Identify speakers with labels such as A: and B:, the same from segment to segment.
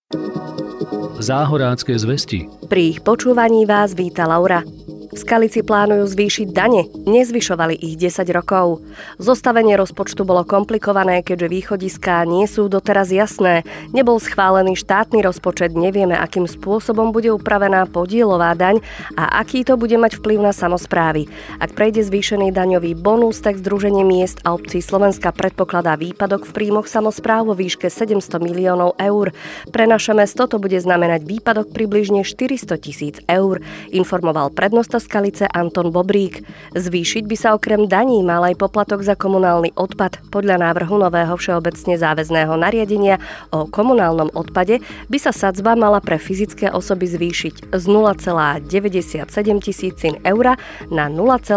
A: Záhorácké zvesti.
B: Pri ich počúvaní vás víta Laura. V Skalici plánujú zvýšiť dane, nezvyšovali ich 10 rokov. Zostavenie rozpočtu bolo komplikované, keďže východiská nie sú doteraz jasné. Nebol schválený štátny rozpočet, nevieme, akým spôsobom bude upravená podielová daň a aký to bude mať vplyv na samosprávy. Ak prejde zvýšený daňový bonus, tak Združenie miest a obcí Slovenska predpokladá výpadok v príjmoch samospráv vo výške 700 miliónov eur. Pre naše mesto to bude znamenať výpadok približne 400 000 eur, informoval prednosta Skalice Anton Bobrík. Zvýšiť by sa okrem daní mal aj poplatok za komunálny odpad. Podľa návrhu nového všeobecne záväzného nariadenia o komunálnom odpade by sa sadzba mala pre fyzické osoby zvýšiť z 0,97 tisícin eur na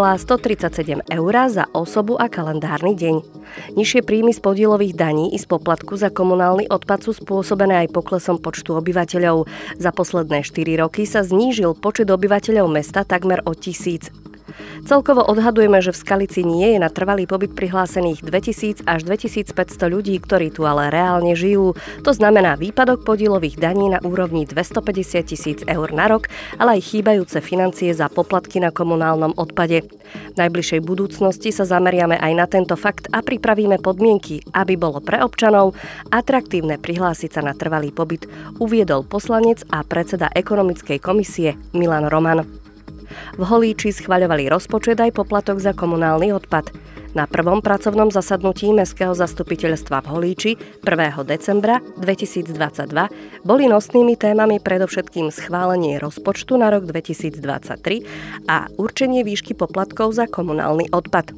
B: 0,137 eur za osobu a kalendárny deň. Nižšie príjmy z podielových daní i z poplatku za komunálny odpad sú spôsobené aj poklesom počtu obyvateľov. Za posledné 4 roky sa znížil počet obyvateľov mesta takmer o 1000. Celkovo odhadujeme, že v Skalici nie je na trvalý pobyt prihlásených 2000 až 2500 ľudí, ktorí tu ale reálne žijú. To znamená výpadok podielových daní na úrovni 250 000 eur na rok, ale aj chýbajúce financie za poplatky na komunálnom odpade. V najbližšej budúcnosti sa zameriame aj na tento fakt a pripravíme podmienky, aby bolo pre občanov atraktívne prihlásiť sa na trvalý pobyt, uviedol poslanec a predseda ekonomickej komisie Milan Roman. V Holíči schvaľovali rozpočet aj poplatok za komunálny odpad. Na prvom pracovnom zasadnutí Mestského zastupiteľstva v Holíči 1. decembra 2022 boli nosnými témami predovšetkým schválenie rozpočtu na rok 2023 a určenie výšky poplatkov za komunálny odpad.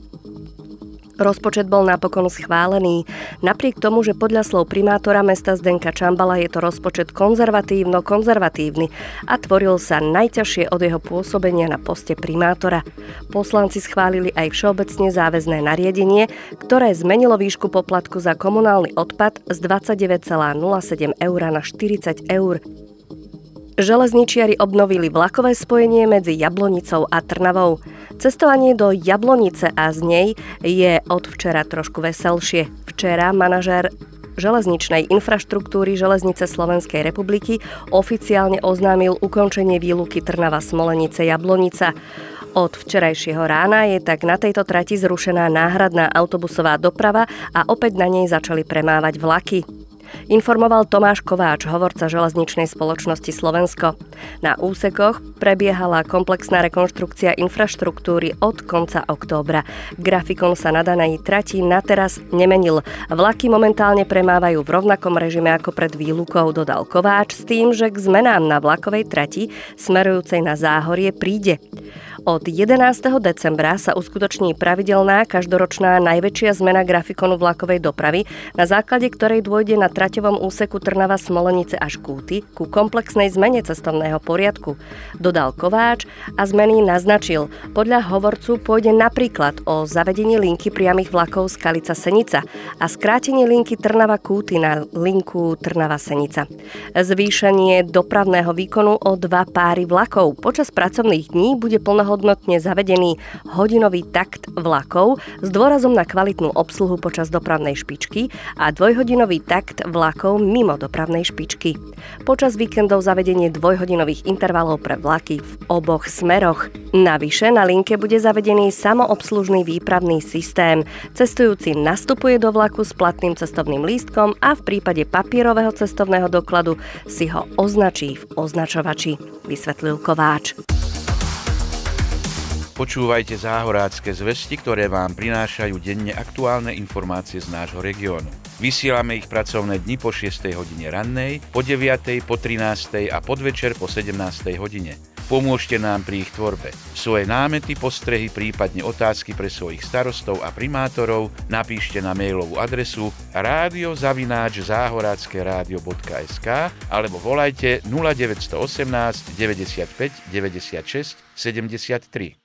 B: Rozpočet bol napokon schválený. Napriek tomu, že podľa slov primátora mesta Zdenka Čambala je to rozpočet konzervatívny a tvoril sa najťažšie od jeho pôsobenia na poste primátora. Poslanci schválili aj všeobecne záväzné nariadenie, ktoré zmenilo výšku poplatku za komunálny odpad z 29,07 eur na 40 eur. Železničiari obnovili vlakové spojenie medzi Jablonicou a Trnavou. Cestovanie do Jablonice a z nej je od včera trošku veselšie. Včera manažér železničnej infraštruktúry Železnice Slovenskej republiky oficiálne oznámil ukončenie výluky Trnava-Smolenice-Jablonica. Od včerajšieho rána je tak na tejto trati zrušená náhradná autobusová doprava a opäť na nej začali premávať vlaky. Informoval Tomáš Kováč, hovorca železničnej spoločnosti Slovensko. Na úsekoch prebiehala komplexná rekonštrukcia infraštruktúry od konca októbra. Grafikon sa na danej trati na teraz nemenil. Vlaky momentálne premávajú v rovnakom režime ako pred výlukou, dodal Kováč, s tým, že k zmenám na vlakovej trati smerujúcej na Záhorie príde. Od 11. decembra sa uskutoční pravidelná každoročná najväčšia zmena grafikonu vlakovej dopravy, na základe ktorej dôjde na traťovom úseku Trnava-Smolenice až Kúty ku komplexnej zmene cestovného poriadku, dodal Kováč a zmeny naznačil. Podľa hovorcu pôjde napríklad o zavedenie linky priamych vlakov Skalica-Senica a skrátenie linky Trnava-Kúty na linku Trnava-Senica. Zvýšenie dopravného výkonu o 2 páry vlakov. Počas pracovných dní bude plnohodnotne zavedený hodinový takt vlakov s dôrazom na kvalitnú obsluhu počas dopravnej špičky a dvojhodinový takt vlakov mimo dopravnej špičky. Počas víkendov zavedenie dvojhodinových intervalov pre vlaky v oboch smeroch. Navyše na linke bude zavedený samoobslužný výpravný systém. Cestujúci nastupuje do vlaku s platným cestovným lístkom a v prípade papierového cestovného dokladu si ho označí v označovači, vysvetlil Kováč.
C: Počúvajte Záhorácké zvesti, ktoré vám prinášajú denne aktuálne informácie z nášho regiónu. Vysielame ich pracovné dni po 6. hodine rannej, po 9., po 13. a podvečer po 17. hodine. Pomôžte nám pri ich tvorbe. Svoje námety, postrehy, prípadne otázky pre svojich starostov a primátorov napíšte na mailovú adresu radio@zahorackeradio.sk alebo volajte 0918 95 96 73.